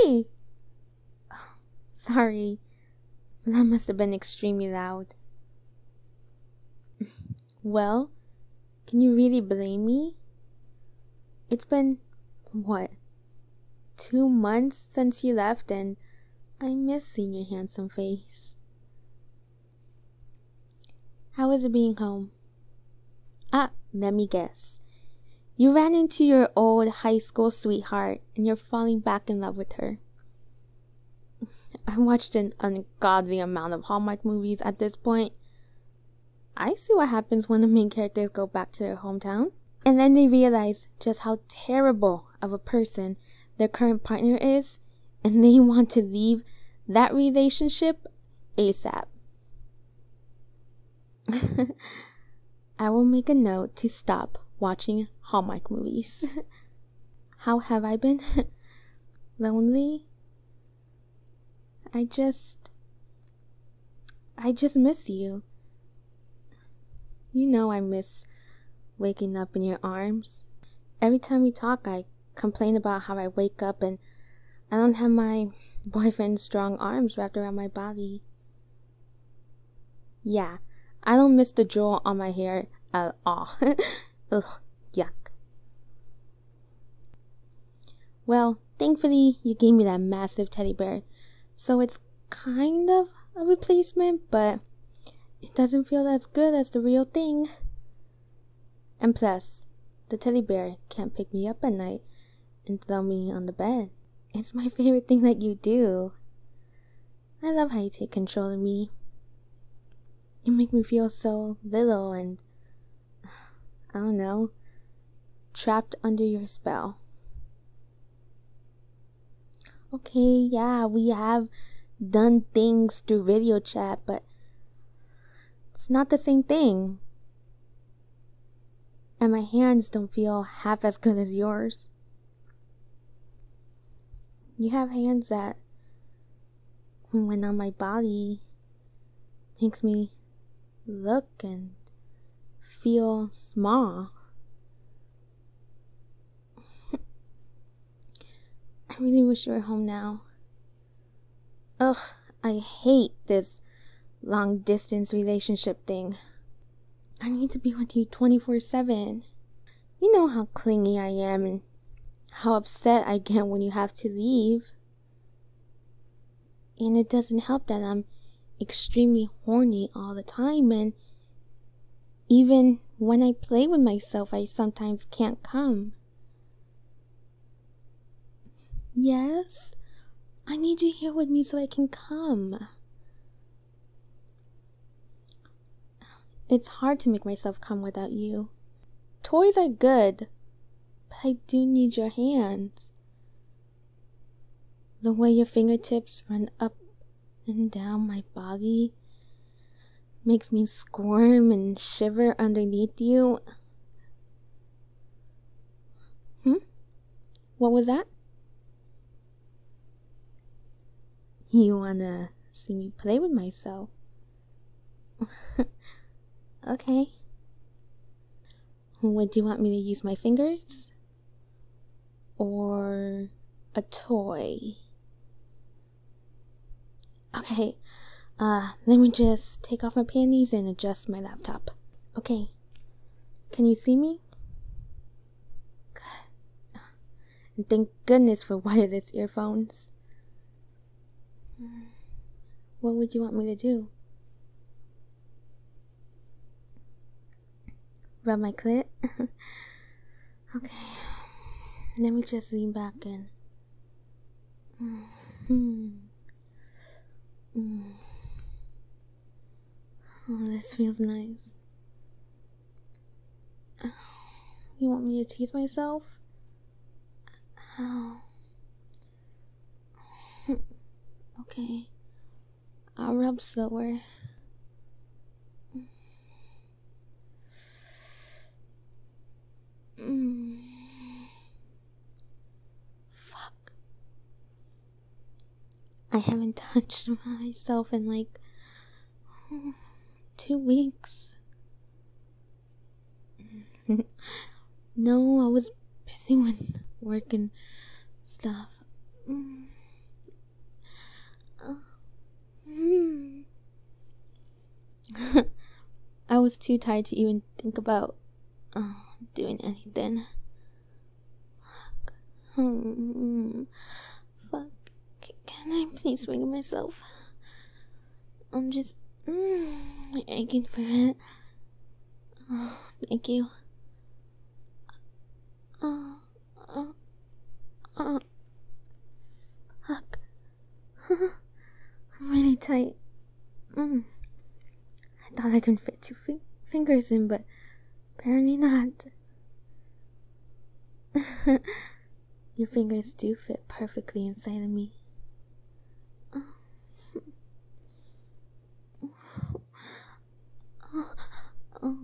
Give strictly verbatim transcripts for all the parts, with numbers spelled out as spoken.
me! Sorry, that must have been extremely loud. Well, can you really blame me? It's been, what, two months since you left, and I miss seeing your handsome face. How is it being home? Ah, let me guess. You ran into your old high school sweetheart and you're falling back in love with her. I watched an ungodly amount of Hallmark movies at this point. I see what happens when the main characters go back to their hometown. And then they realize just how terrible of a person their current partner is, and they want to leave that relationship ASAP. I will make a note to stop watching Hallmark movies. How have I been? Lonely? I just... I just miss you. You know I miss waking up in your arms. Every time we talk, I complain about how I wake up and I don't have my boyfriend's strong arms wrapped around my body. Yeah, I don't miss the drool on my hair at all. Ugh, yuck. Well, thankfully, you gave me that massive teddy bear, so it's kind of a replacement, but it doesn't feel as good as the real thing. And plus, the teddy bear can't pick me up at night and throw me on the bed. It's my favorite thing that you do. I love how you take control of me. You make me feel so little and, I don't know, trapped under your spell. Okay, yeah, we have done things through video chat, but it's not the same thing. And my hands don't feel half as good as yours. You have hands that, when on my body, makes me look and feel small. I really wish you were home now. Ugh, I hate this long distance relationship thing. I need to be with you twenty-four seven. You know how clingy I am and how upset I get when you have to leave. And it doesn't help that I'm extremely horny all the time, and even when I play with myself, I sometimes can't come. Yes, I need you here with me so I can come. It's hard to make myself come without you. Toys are good, but I do need your hands. The way your fingertips run up and down my body makes me squirm and shiver underneath you. Hmm? What was that? You wanna see me play with myself? Okay. Would you want me to use my fingers? Or a toy? Okay, uh, let me just take off my panties and adjust my laptop. Okay, can you see me? Good. And thank goodness for wireless earphones. What would you want me to do? Rub my clit? Okay, let me just lean back and... Mm-hmm. Mm. Oh, this feels nice. You want me to tease myself? How? Okay. I'll rub slower. Mm. Fuck. I haven't touched myself in like two weeks. No, I was busy with work and stuff. I was too tired to even think about uh, doing anything. Fuck. Hmm. Fuck. C- can I please finger myself? I'm just mm, aching for it. Oh, thank you. Oh, oh, oh. Fuck. I'm really tight. Mm. I thought I could fit two fi- fingers in, but apparently not. Your fingers do fit perfectly inside of me. Oh. Oh. Oh.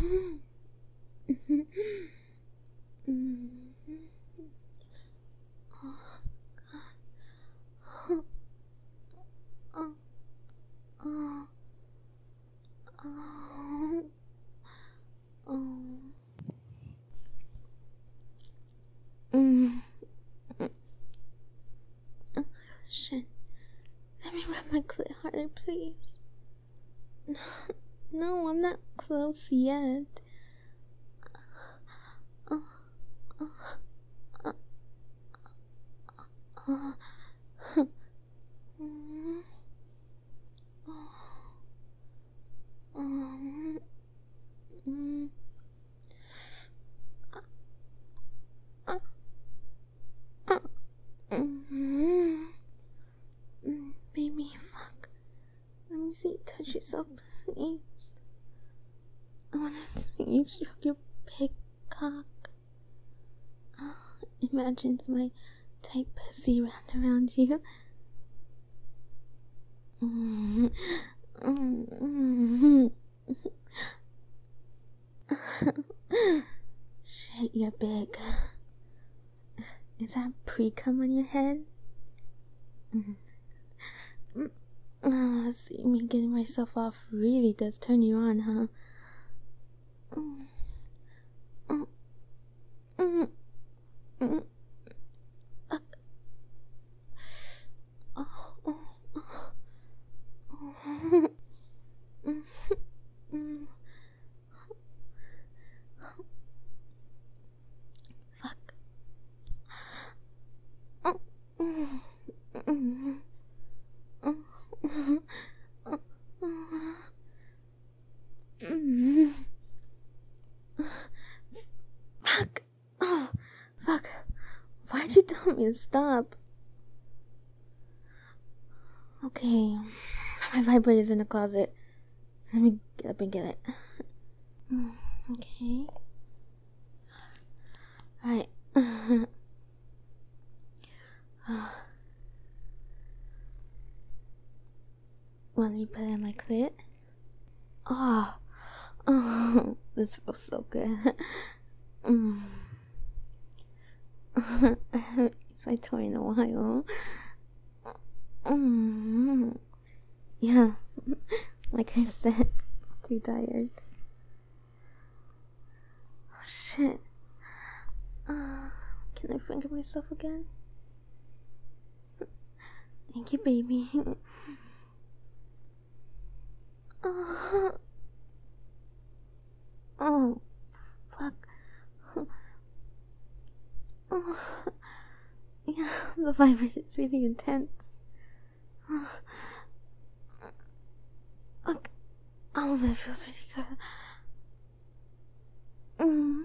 Shit. Let me rub my clit harder, please. No, I'm not close yet. Oh, oh, oh, oh. Mm. Oh. Um, mm. Uh, uh, mm. Mm, baby, fuck. Let me see you touch yourself, please. I wanna see you stroke your big cock. Oh, imagines my tight pussy wrapped around you. Mm. Mm. Shit, you're big. Is that pre-cum on your head? Mm. Oh, see, me getting myself off really does turn you on, huh? Mm. Mm. Mm. Mm. Uh. Oh, oh, oh. Oh. Mm. Mm. Fuck. Oh. Mm. Mm. Oh. Oh. Mm. Fuck. Oh, fuck. Why'd you tell me to stop? Okay. My vibrator's in the closet. Let me get up and get it. Okay. Alright. Want me to put it in my clit? Oh. Oh. This feels so good. Mm. I haven't used my toy in a while. Mm. Yeah. Like I said, too tired. Oh, shit. Uh, can I finger myself again? Thank you, baby. Uh, oh, fuck. Oh, yeah, the vibration is really intense. Look, all of it feels really good. Mm.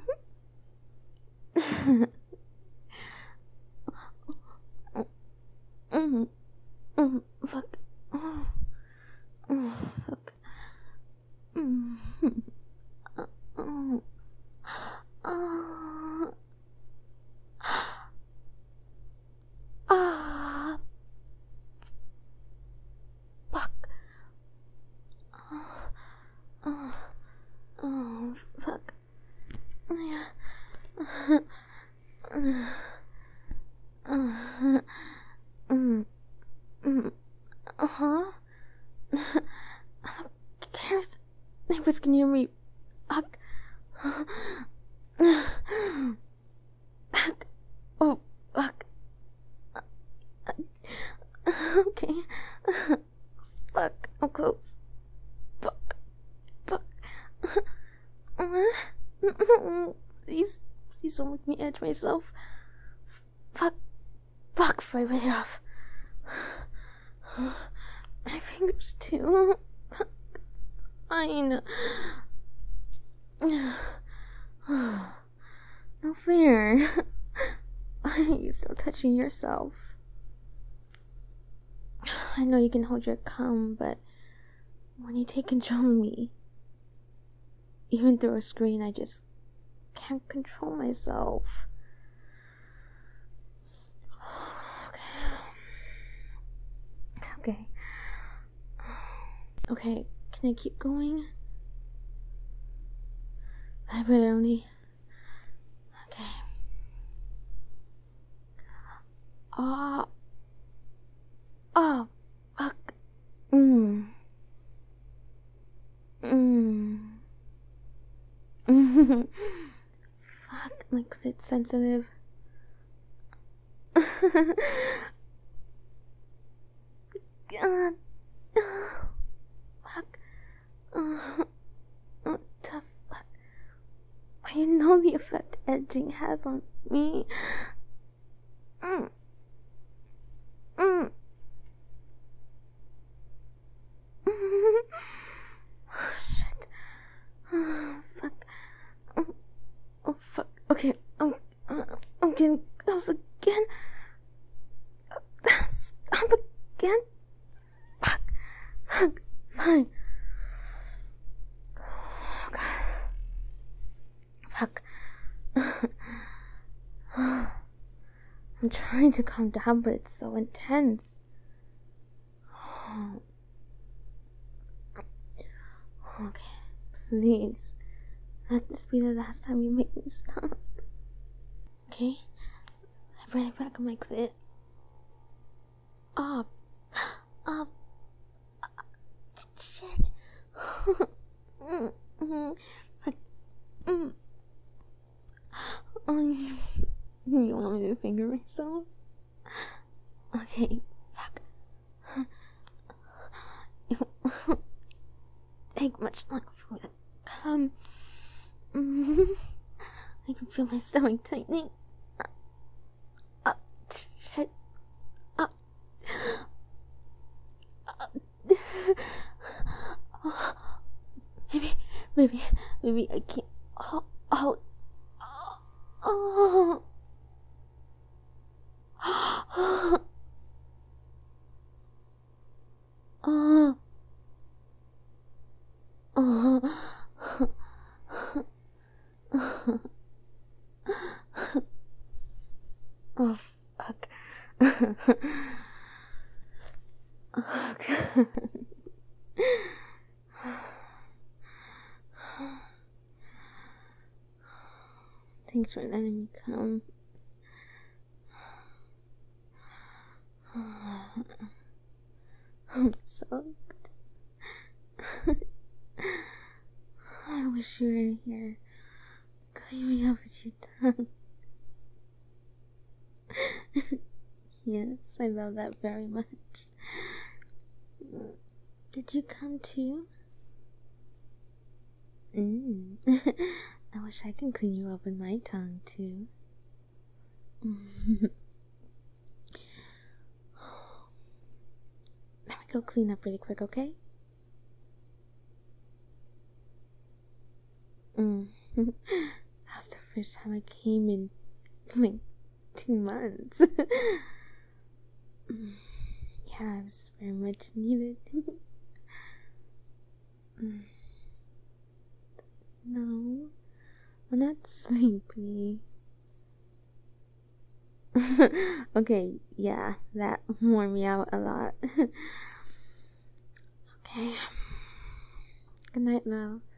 mm. Mm. Fuck. Oh. Oh, fuck. Mm. Oh. Oh. Ah. Fuck. Oh. Oh. Oh, fuck. Yeah. Mm. Mm. Uh-huh. I don't care if the neighbors can hear me. Fuck. Fuck. Oh, fuck. Okay. Fuck. I'm close. Fuck. Please, please don't make me edge myself. Fuck, fuck, vibrate it off. My fingers too. Fine. No fair. Why are you still touching yourself? I know you can hold your cum, but when you take control of me, even through a screen, I just can't control myself. Okay. Okay. Okay, can I keep going? Vibrate only. Okay. Ah. Oh. Fuck. Mmm. Mmm. Fuck, my clit's sensitive. God. Fuck. Uh, what the fuck? You know the effect edging has on me. Mm. Mm. Oh, shit. Oh, fuck. Oh, oh, fuck. Okay, I'm, uh, I'm getting close again. Stop again. Fuck. Fuck. Fine. Oh, God. Fuck. I'm trying to calm down, but it's so intense. Okay, please. Let this be the last time you make me stop. Okay? I've read back on my clit. Up. Up. Shit. Um, you want me to finger myself? Okay, fuck. It won't take much longer for me to come. I can feel my stomach tightening. Uh, shit. Uh, uh, maybe, maybe, maybe I can't. Oh, oh, oh, oh, oh, oh, oh, fuck. Oh, God. Thanks for letting me come. I'm soaked. I wish you were here. Clean me up with your tongue. Yes, I love that very much. Did you come too? Mm. I wish I could clean you up with my tongue too. Let me go clean up really quick, okay? Mm. That was the first time I came in like two months. Yeah, it was very much needed. No, I'm not sleepy. Okay, yeah, that wore me out a lot. Okay. Good night, love.